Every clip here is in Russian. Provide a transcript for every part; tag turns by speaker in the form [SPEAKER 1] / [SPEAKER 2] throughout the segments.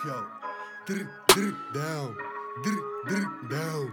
[SPEAKER 1] Yo, down, down.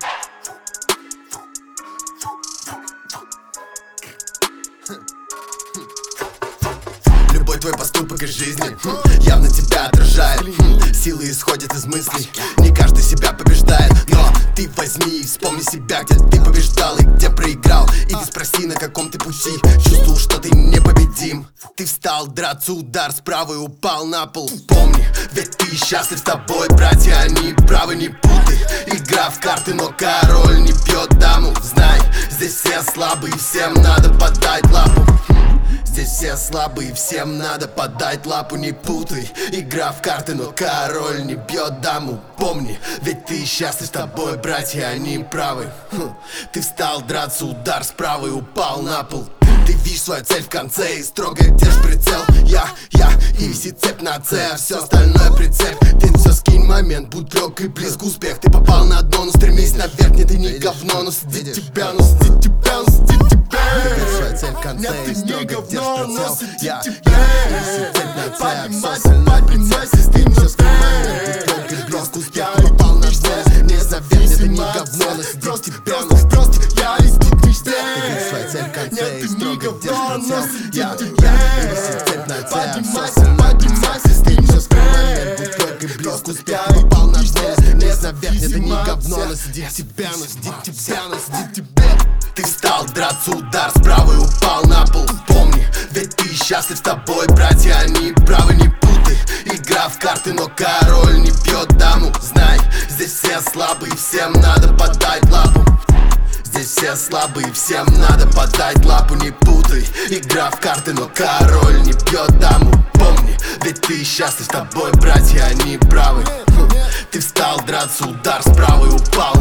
[SPEAKER 1] Любой твой поступок из жизни явно тебя отражает. Силы исходят из мыслей, не каждый себя побеждает. Но ты возьми и вспомни себя, где ты побеждал и где проиграл. Иди спроси, на каком ты пути, чувствовал, что ты непобедим. Ты встал драться, удар справа и упал на пол. Помни, ведь ты счастлив с тобой, братья, они правы, не путай. Игра в карты, но король не бьет даму. Знай, здесь все слабые, всем надо подать лапу. Здесь все слабые, всем надо подать лапу, не путай. Игра в карты, но король не бьет даму. Помни, ведь ты счастлив с тобой, братья, они правы. Ты встал драться, удар справа и упал на пол. Ты видишь свою цель в конце и строго держишь прицел. Я, и висит цепь на С, а все остальное прицеп. Ты все скинь момент, будь лег и близко успех. Ты попал на дно, но стремись наверх. Нет, ты не говно, но сидит тебя, но сидит тебя, но сидит тебя. Ты видишь свою цель в конце и строго держишь прицел. Я, висит цепь на С, а все остальное прицеп. Ты все скинь момент, будь лег и близко успех. Ты попал на дно, не заверь. Нет, ты не говно, но сидит тебя, но сидит тебя. Ты видишь свою цель в конце и строго держишь прицел. Я, висит цепь на С, а все остальное прицеп. Ты все скинь момент, будь лег и близко успех. Ты попал на дно, стремись наверх. Нет, ты не говно, но сидит тебя, но сидит тебя, но сидит тебя. Ты встал драться, удар справа и упал на пол. Помни, ведь ты счастлив с тобой, братья, они правы, не путай. Игра в карты, но король не бьет даму. Знай, здесь все слабые, всем надо подать лапу. Здесь все слабые, всем надо подать лапу, не путай. Игра в карты, но король не бьет даму. Помни, ведь ты счастлив с тобой, братья, они правы. Ты встал драться, удар справа и упал